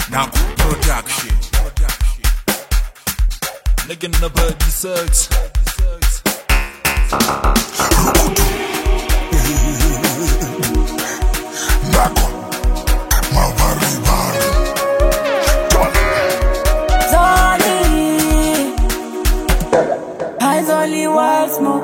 Naku Production. Nigga never deserts. Naku Mavari Bari Zoli Hi Zoli once more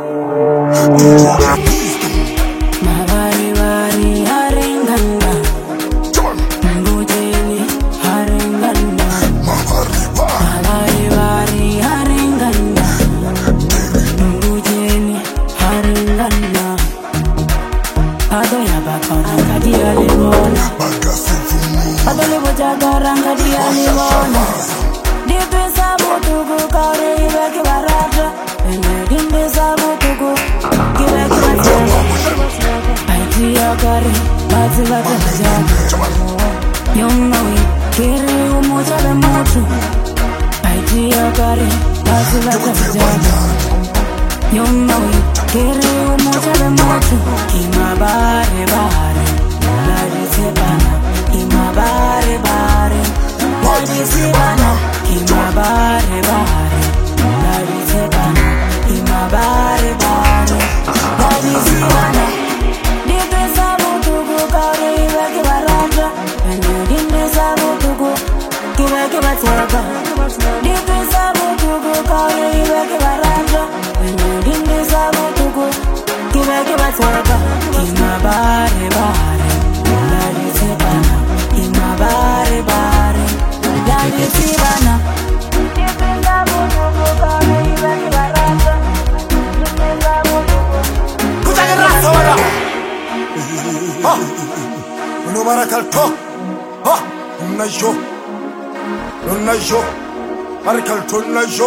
Mavari Bari Haringanda Mbujeni Haringanda Mavari Mavari Bari Haringanda Mbujeni Haringanda Ado ya bakoranga dia limona Bagasi Fumu Ado le bojagaranga dia limona Dipe sabutugu kaure ibeki barata Ene dimbe sabutugu kibeki batela Aiti yakari bati bati bajaka Yomawi kiri umoja be motu Aiti yakari bati bati bajaka Yomawi kiri umoja be motu Ima bare bare Lari sebana Ima bare bare Lari sebana Ima bare bare Lari sebana Ima bare bare Lari sebana Dipe sabutugu kaure ibeki barata Ene dimbe sabutugu kibeki bateka Dipe sabutugu kaure ibeki barata Ene dimbe sabutugu kibeki bateka Ima bare bare Lari sebana Ima bare bare Lari sebana Dipe sabutugu kaure ibeki barata Dimbe sabutugu Kutake rasa wala Ha Uno barakal to Ha Unna jo Barakal to unna jo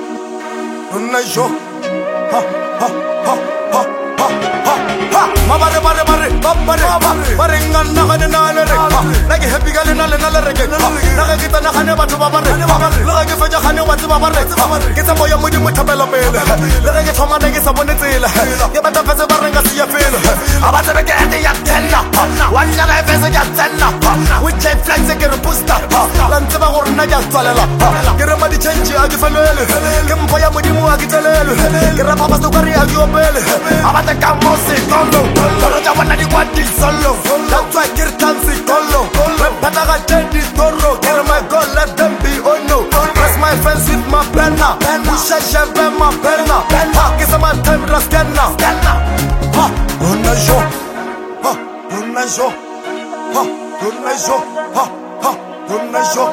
Ha ha ha ha ha ha ha Mabare bare ngana kane nale re Nagi happy gale nale rege Naga kita nakane batu babare Laga ke feja kane watu babare Kita moya mudi mutabela pele Laga ke thoma nagi sabone tsela Ke bata fese bare nga siya fele Abate beke ende ya tella Wanya ga fese ya tella We jet flags ke re booster Lantse ba gore na ya tsalela Ke re madi change a ke felele Ke mpoya mudi mu a ke telele Ke re papa stokari a ke opele Abate ka mosi tondo Tolo ja wana di kwati solo That's why ke re tansi kolo Repata ga jendi toro Ke re my God let them be oh no Press my fence with my penna Pusha shebe my penna Ke sa my time raskena Ha Unna jo Ha Unna jo Ha Unna jo Ha Ha Unna jo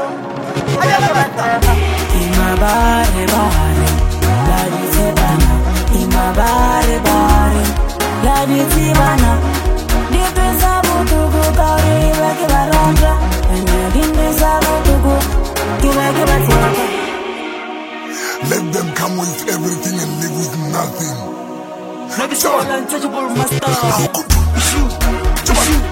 Ima bare bare Lari sebana Ima bare bare Lari sebana Dipe sabutugu kaure ibeki barata Ene dimbe sabutugu kibeki bateka Let them come with everything and live with nothing. Never saw an untouchable master. Naku